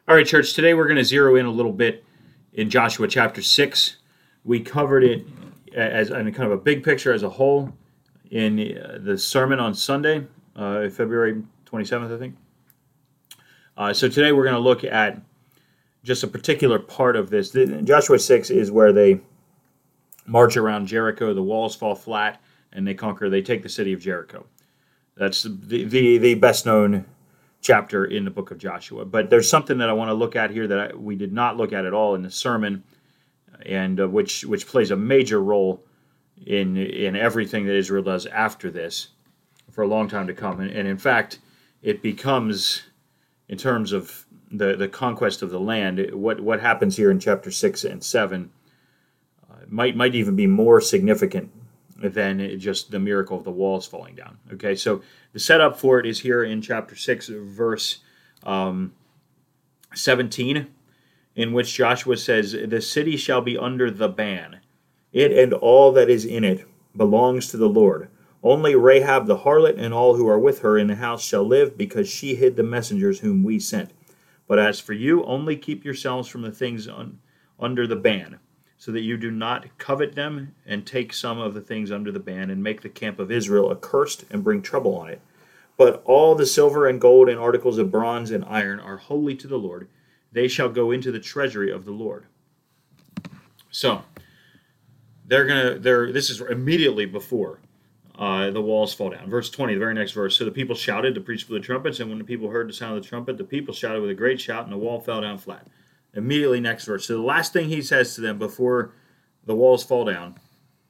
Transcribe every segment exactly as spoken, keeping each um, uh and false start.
All right, church, today we're going to zero in a little bit in Joshua chapter six. We covered it as in kind of a big picture as a whole in uh, the sermon on Sunday, uh, February twenty-seventh, I think. Uh, so today we're going to look at just a particular part of this. The, Joshua six is where they march around Jericho, the walls fall flat, and they conquer, they take the city of Jericho. That's the, the, the best known chapter in the book of Joshua. But there's something that I want to look at here that I, we did not look at at all in the sermon, and uh, which which plays a major role in in everything that Israel does after this for a long time to come. And, and in fact, it becomes, in terms of the, the conquest of the land, what what happens here in chapter six and seven uh, might might even be more significant than just the miracle of the walls falling down. Okay, so the setup for it is here in chapter six, verse um, seventeen, in which Joshua says, "The city shall be under the ban. It and all that is in it belongs to the Lord. Only Rahab the harlot and all who are with her in the house shall live, because she hid the messengers whom we sent. But as for you, only keep yourselves from the things un- under the ban, so that you do not covet them and take some of the things under the ban and make the camp of Israel accursed and bring trouble on it. But all the silver and gold and articles of bronze and iron are holy to the Lord. They shall go into the treasury of the Lord." So they're gonna. They're. This is immediately before uh, the walls fall down. Verse twenty, the very next verse. "So the people shouted to preach for the trumpets, and when the people heard the sound of the trumpet, the people shouted with a great shout, and the wall fell down flat." Immediately next verse. So the last thing he says to them before the walls fall down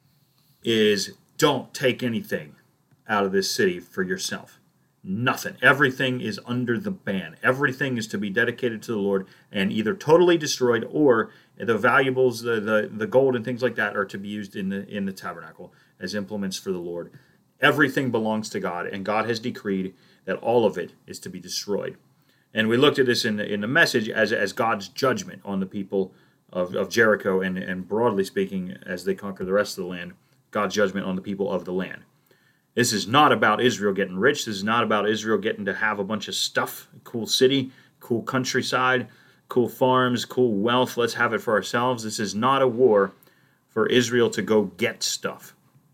is, don't take anything out of this city for yourself. Nothing. Everything is under the ban. Everything is to be dedicated to the Lord and either totally destroyed, or the valuables, the, the, the gold and things like that, are to be used in the in the tabernacle as implements for the Lord. Everything belongs to God, and God has decreed that all of it is to be destroyed. And we looked at this in the, in the message as as God's judgment on the people of, of Jericho, and, and broadly speaking, as they conquer the rest of the land, God's judgment on the people of the land. This is not about Israel getting rich. This is not about Israel getting to have a bunch of stuff, a cool city, cool countryside, cool farms, cool wealth. Let's have it for ourselves. This is not a war for Israel to go get stuff.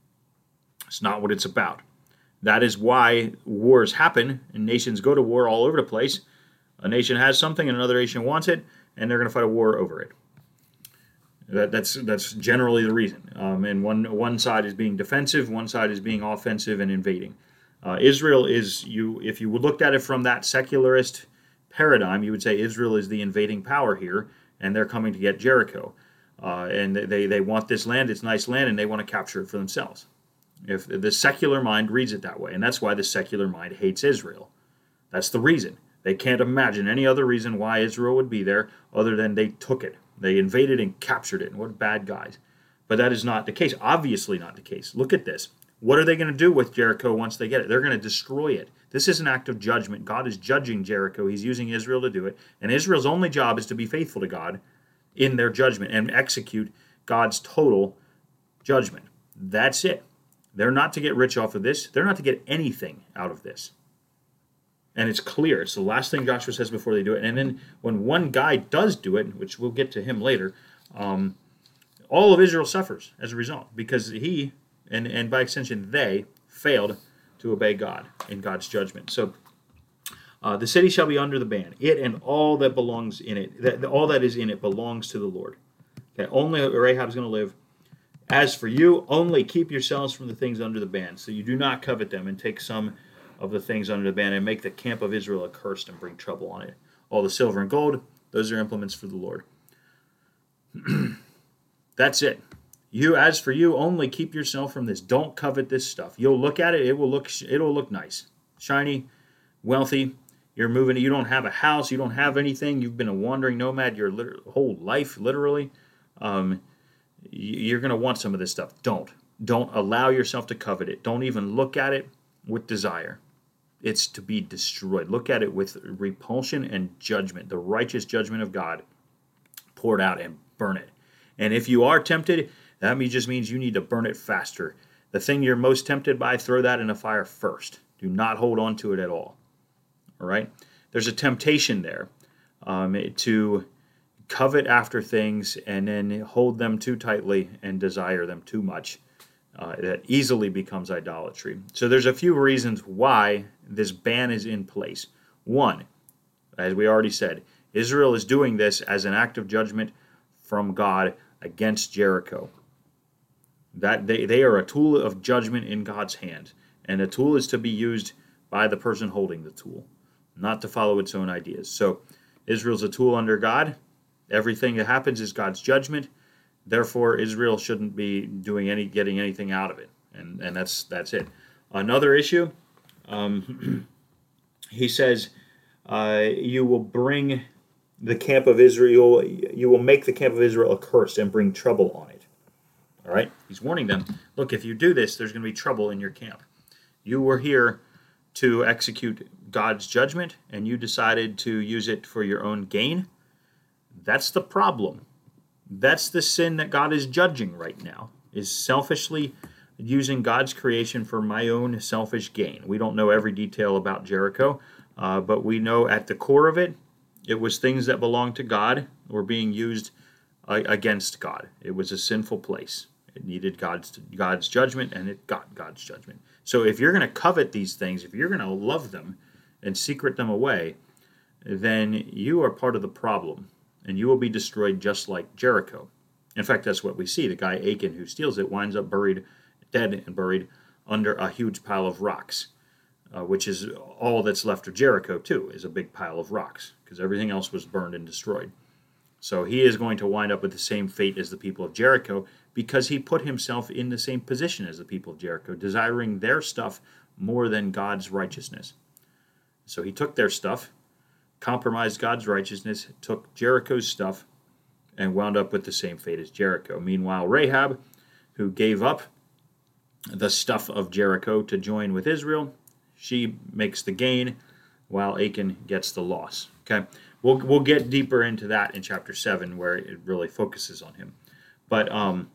It's not what it's about. That is why wars happen, and nations go to war all over the place. A nation has something and another nation wants it, and they're going to fight a war over it. That, that's that's generally the reason. Um, and one one side is being defensive, one side is being offensive and invading. Uh, Israel is, you if you looked at it from that secularist paradigm, you would say Israel is the invading power here, and they're coming to get Jericho. Uh, and they, they want this land, it's nice land, and they want to capture it for themselves. If the secular mind reads it that way, and that's why the secular mind hates Israel. That's the reason. They can't imagine any other reason why Israel would be there other than they took it. They invaded and captured it, and what bad guys. But that is not the case. Obviously not the case. Look at this. What are they going to do with Jericho once they get it? They're going to destroy it. This is an act of judgment. God is judging Jericho. He's using Israel to do it. And Israel's only job is to be faithful to God in their judgment and execute God's total judgment. That's it. They're not to get rich off of this. They're not to get anything out of this. And it's clear. It's the last thing Joshua says before they do it. And then when one guy does do it, which we'll get to him later, um, all of Israel suffers as a result, because he, and, and by extension they, failed to obey God in God's judgment. So uh, the city shall be under the ban. It and all that belongs in it, that, all that is in it belongs to the Lord. Okay, only Rahab is going to live. As for you, only keep yourselves from the things under the ban, so you do not covet them and take some of the things under the ban and make the camp of Israel accursed and bring trouble on it. All the silver and gold, those are implements for the Lord. That's it. You, as for you, only keep yourself from this. Don't covet this stuff. You'll look at it, it will look it will look nice, shiny, wealthy. You're moving, you don't have a house, you don't have anything. You've been a wandering nomad your liter- whole life, literally. Um, you're going to want some of this stuff. Don't. Don't allow yourself to covet it. Don't even look at it with desire. It's to be destroyed. Look at it with repulsion and judgment, the righteous judgment of God poured out, and burn it. And if you are tempted, that just means you need to burn it faster. The thing you're most tempted by, throw that in the fire first. Do not hold on to it at all. All right? There's a temptation there. um, to covet after things and then hold them too tightly and desire them too much. Uh, that easily becomes idolatry. So there's a few reasons why this ban is in place. One, as we already said, Israel is doing this as an act of judgment from God against Jericho. That they, they are a tool of judgment in God's hand, and a tool is to be used by the person holding the tool, not to follow its own ideas. So Israel's a tool under God. Everything that happens is God's judgment. Therefore, Israel shouldn't be doing any, getting anything out of it, and and that's that's it. Another issue, um, he says, uh, you will bring the camp of Israel. You will make the camp of Israel accursed and bring trouble on it. All right, he's warning them. Look, if you do this, there's going to be trouble in your camp. You were here to execute God's judgment, and you decided to use it for your own gain. That's the problem. That's the sin that God is judging right now, is selfishly using God's creation for my own selfish gain. We don't know every detail about Jericho, uh, but we know at the core of it, it was things that belonged to God were being used uh, against God. It was a sinful place. It needed God's God's judgment, and it got God's judgment. So if you're going to covet these things, if you're going to love them and secret them away, then you are part of the problem, and you will be destroyed just like Jericho. In fact, that's what we see. The guy Achan who steals it winds up buried, dead and buried under a huge pile of rocks, uh, which is all that's left of Jericho too, is a big pile of rocks, because everything else was burned and destroyed. So he is going to wind up with the same fate as the people of Jericho, because he put himself in the same position as the people of Jericho, desiring their stuff more than God's righteousness. So he took their stuff, compromised God's righteousness, took Jericho's stuff, and wound up with the same fate as Jericho. Meanwhile, Rahab, who gave up the stuff of Jericho to join with Israel, she makes the gain, while Achan gets the loss. Okay, we'll we'll get deeper into that in chapter seven, where it really focuses on him. But um,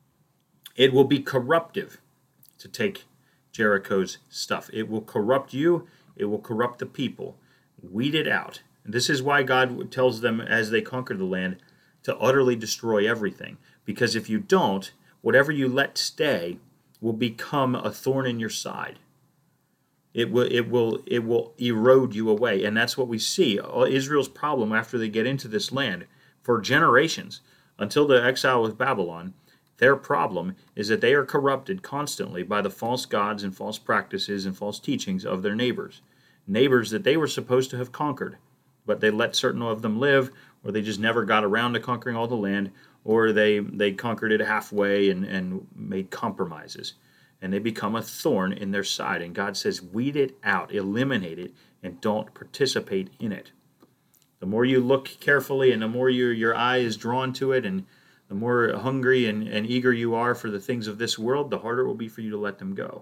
it will be corruptive to take Jericho's stuff. It will corrupt you. It will corrupt the people. Weed it out. And this is why God tells them as they conquer the land to utterly destroy everything. Because if you don't, whatever you let stay will become a thorn in your side. It will, it will, it will erode you away. And that's what we see. Israel's problem after they get into this land for generations, until the exile with Babylon, their problem is that they are corrupted constantly by the false gods and false practices and false teachings of their neighbors. Neighbors that they were supposed to have conquered, but they let certain of them live, or they just never got around to conquering all the land, or they, they conquered it halfway and, and made compromises. And they become a thorn in their side. And God says, weed it out, eliminate it, and don't participate in it. The more you look carefully and the more your, your eye is drawn to it, and the more hungry and, and eager you are for the things of this world, the harder it will be for you to let them go.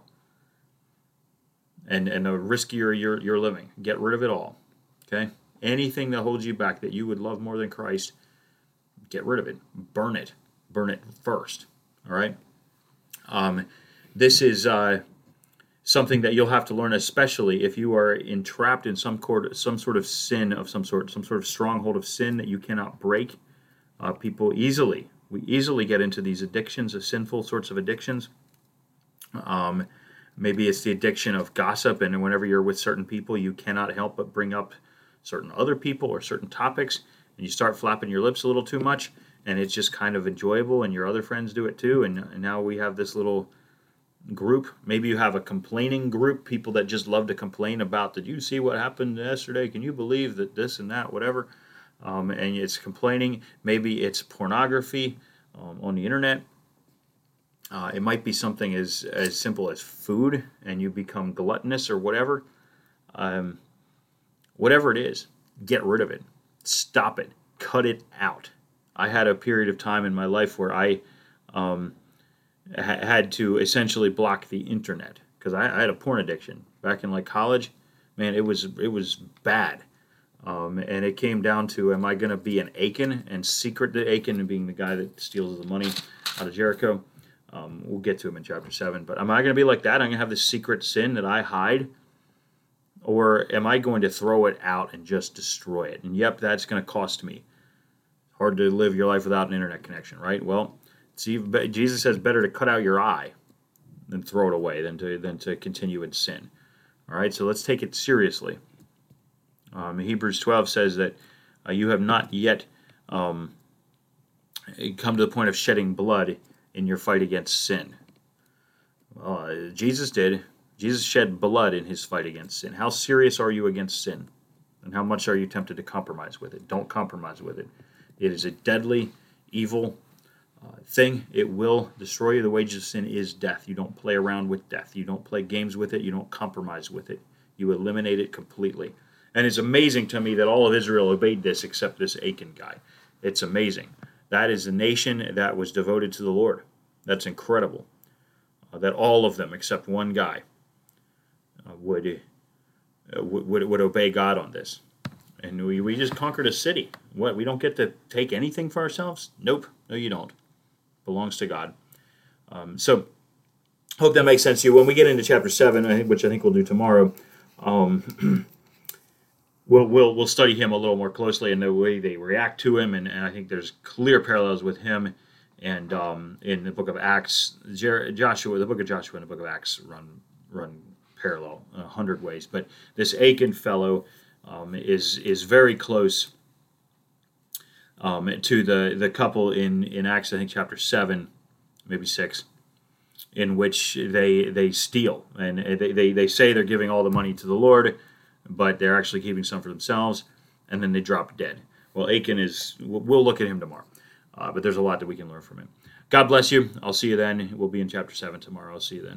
And, and the riskier you're, you're living. Get rid of it all. Okay? Anything that holds you back that you would love more than Christ, get rid of it. Burn it. Burn it first. All right? Um, this is uh, something that you'll have to learn, especially if you are entrapped in some, court, some sort of sin of some sort, some sort of stronghold of sin that you cannot break. Uh, people easily, we easily get into these addictions, of sinful sorts of addictions. Um, maybe it's the addiction of gossip, and whenever you're with certain people, you cannot help but bring up certain other people or certain topics, and you start flapping your lips a little too much, and it's just kind of enjoyable, and your other friends do it too, and, and now we have this little group. Maybe you have a complaining group, people that just love to complain about, did you see what happened yesterday? Can you believe that this and that, whatever? Um, and it's complaining. Maybe it's pornography um, on the internet. Uh, it might be something as, as simple as food, and you become gluttonous or whatever. Um, whatever it is, get rid of it. Stop it. Cut it out. I had a period of time in my life where I um, ha- had to essentially block the internet because I, I had a porn addiction back in like college. Man, it was it was bad. Um, and it came down to, am I going to be an Achan and secret to Achan and being the guy that steals the money out of Jericho? Um, we'll get to him in chapter seven. But am I going to be like that? I'm going to have this secret sin that I hide? or am I going to throw it out and just destroy it? And yep, that's going to cost me. Hard to live your life without an internet connection, right? Well, see, Jesus says better to cut out your eye than throw it away, than to than to continue in sin. All right, so let's take it seriously. Um, Hebrews twelve says that uh, you have not yet um, come to the point of shedding blood in your fight against sin. Well, uh, Jesus did. Jesus shed blood in his fight against sin. How serious are you against sin? And how much are you tempted to compromise with it? Don't compromise with it. It is a deadly, evil uh, thing. It will destroy you. The wages of sin is death. You don't play around with death. You don't play games with it. You don't compromise with it. You eliminate it completely. And it's amazing to me that all of Israel obeyed this except this Achan guy. It's amazing. That is a nation that was devoted to the Lord. That's incredible. Uh, that all of them except one guy uh, would, uh, would would obey God on this. And we, we just conquered a city. What, we don't get to take anything for ourselves? Nope. No, you don't. Belongs to God. Um, so, hope that makes sense to you. When we get into chapter seven, which I think we'll do tomorrow, um, we'll, we'll we'll study him a little more closely and the way they react to him. And, and I think there's clear parallels with him and um, in the book of Acts. Jer- Joshua, the book of Joshua and the book of Acts run run parallel in a hundred ways. But this Achan fellow Um, is is very close um, to the, the couple in, in Acts, I think chapter seven, maybe six, in which they they steal. And they, they, they say they're giving all the money to the Lord, but they're actually keeping some for themselves, and then they drop dead. Well, Achan is, we'll look at him tomorrow, uh, but there's a lot that we can learn from him. God bless you. I'll see you then. We'll be in chapter seven tomorrow. I'll see you then.